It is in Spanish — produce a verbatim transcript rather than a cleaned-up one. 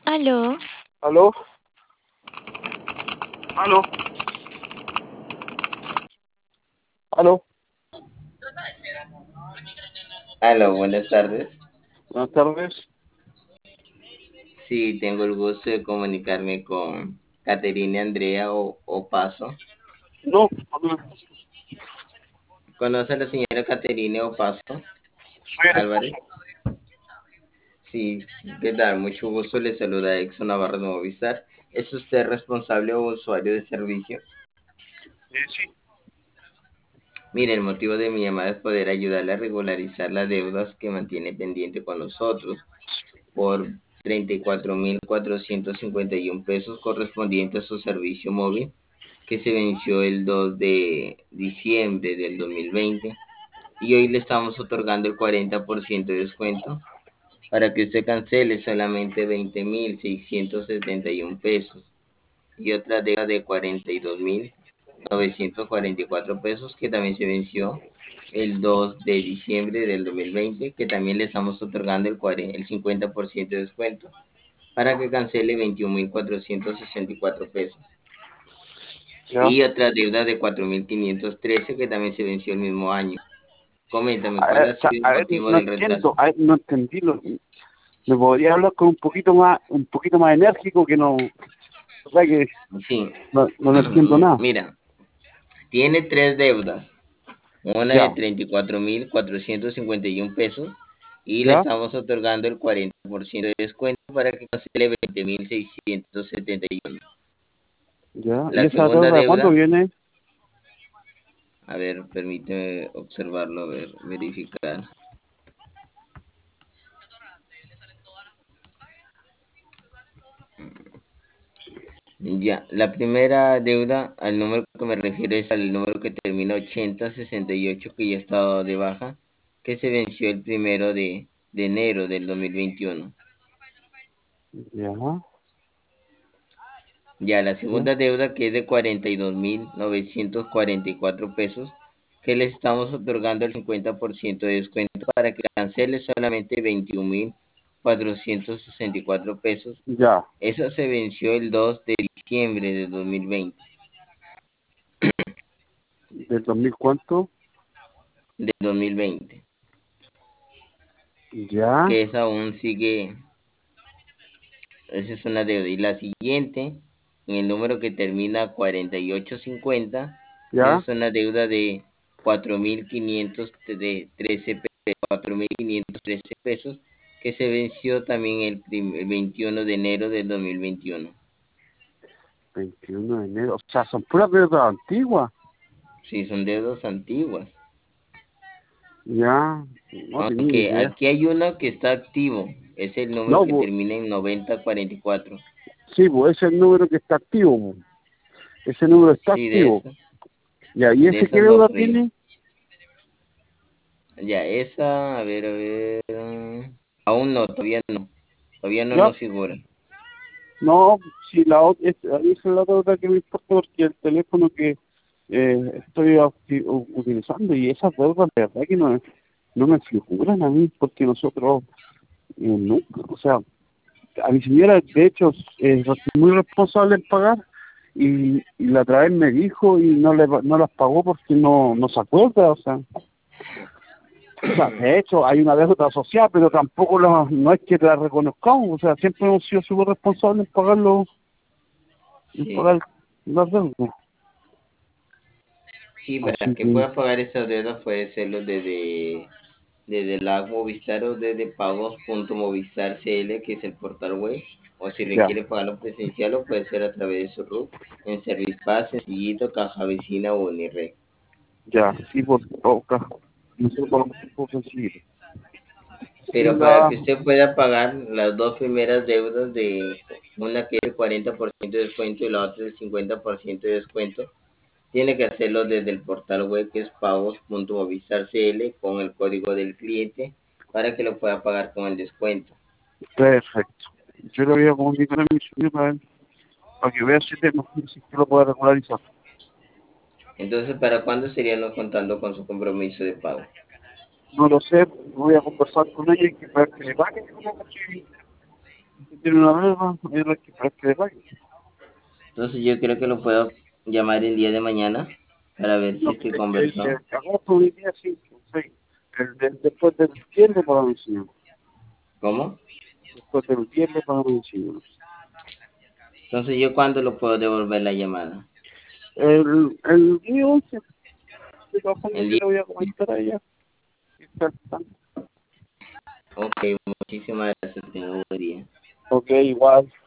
Aló, ¿Aló? ¿Aló? ¿Aló? Aló, buenas tardes. Buenas tardes. Sí, tengo el gusto de comunicarme con Caterina Andrea o Opaso. No, no, ¿Conoce a la señora Caterina Opaso soy el esposo. Álvarez? Sí, ¿qué tal? Mucho gusto, le saluda Exxon Navarro de Movistar. ¿Es usted responsable o usuario de servicio? Eh, sí, Mire, el motivo de mi llamada es poder ayudarle a regularizar las deudas que mantiene pendiente con nosotros por treinta y cuatro mil cuatrocientos cincuenta y uno pesos correspondiente a su servicio móvil que se venció el dos de diciembre del dos mil veinte y hoy le estamos otorgando el cuarenta por ciento de descuento para que usted cancele solamente veinte mil seiscientos setenta y uno pesos y otra deuda de cuarenta y dos mil novecientos cuarenta y cuatro pesos que también se venció el dos de diciembre del dos mil veinte que también le estamos otorgando el, cuarenta, el cincuenta por ciento de descuento para que cancele veintiún mil cuatrocientos sesenta y cuatro pesos. ya. Y otra deuda de cuatro mil quinientos trece que también se venció el mismo año. Coméntame, A ¿cuál ver, ha o sea, sido el a ver, motivo no del entiendo, retraso? a ver, no entendí. Lo, ¿me podría hablar con un poquito más, un poquito más enérgico que no, o sea que Sí, no, no le entiendo nada? mira, tiene tres deudas. Una de Ya, treinta y cuatro mil cuatrocientos cincuenta y uno pesos y le ya, estamos otorgando el cuarenta por ciento de descuento para que cancele veinte mil seiscientos setenta y uno. ya. ¿Y La esa segunda deuda de cuándo deuda, viene? a ver, permíteme observarlo, a ver, verificar. Ya, la primera deuda, al número que me refiero es al número que termina ochenta sesenta y ocho que ya estaba de baja, que se venció el primero de, de enero del dos mil veintiuno. Ya, Ya, la ya, segunda deuda que es de cuarenta y dos mil novecientos cuarenta y cuatro pesos, que le estamos otorgando el cincuenta por ciento de descuento para que cancele solamente veintiún mil cuatrocientos sesenta y cuatro pesos. ya. Eso se venció el dos de diciembre de dos mil veinte, ¿Del dos mil cuánto? de dos mil veinte, Ya, que esa aún sigue. Esa es una deuda. Y la siguiente, en el número que termina cuarenta y ocho cincuenta, esa ya. es una deuda de cuatro mil quinientos trece pesos, que se venció también el, prim- el veintiuno de enero del dos mil veintiuno. Veintiuno de enero. O sea, son puras deudas antiguas. Sí, son deudas antiguas. Ya, no tenía Aunque idea. aquí hay uno que está activo. Es el número No, que pues, termina en noventa cuarenta y cuatro. sí, pues ese es el número que está activo, po. Ese número está Sí, de activo. esa, Ya, ¿y de ese esa qué no deuda creo. tiene? Ya, esa, a ver, a ver. mm, Aún no, todavía no. Todavía no Ya, nos figura. no, si la otra, es, esa es la deuda que me importa porque el teléfono que eh, estoy uti- u- utilizando y esas deudas de verdad que no, no me figuran a mí porque nosotros eh, nunca, o sea, a mi señora de hecho es muy responsable en pagar y, y la otra vez me dijo y no le no las pagó porque no, no se acuerda, o sea. O sea, de hecho, hay una deuda asociada, pero tampoco la, no es que la reconozcamos. O sea, siempre hemos sido súper responsables en pagarlo, en Sí. pagar las deudas. Sí, para Así que que, pueda pagar esas deudas puede serlo desde, desde la app Movistar o desde pagos.movistar C L, que es el portal web. O si ya, requiere pagarlo presencial, lo puede hacer a través de su R U P en Service Pass, Sencillito, Caja Vecina o Unirred. ya, sí, por toca. Nosotros pagamos por sencillo. Sí, Pero para la, que usted pueda pagar las dos primeras deudas de una que es el cuarenta por ciento de descuento y la otra el cincuenta por ciento de descuento, tiene que hacerlo desde el portal web que es pagos.movistarcl con el código del cliente para que lo pueda pagar con el descuento. perfecto. Yo le voy a comunicar a mi señor para, ver- para que vea si, tengo, si lo puede regularizar. Entonces, ¿para cuándo estaríamos contando con su compromiso de pago? No lo sé, voy a conversar con ella y que para que le pague. tiene una deuda, es la que para que le pague. Entonces yo creo que lo puedo llamar el día de mañana para ver si No, es que el, el, conversó. el agosto hoy día sí, sí. El, del- después del viernes para mi señor. ¿Cómo? Después del viernes para mi señor. Entonces yo cuándo lo puedo devolver la llamada. El, el día once, de todas formas El yo día. le voy a comentar a ella. Está al tanto. Ok, muchísimas gracias. Tengo un buen día. Ok, igual.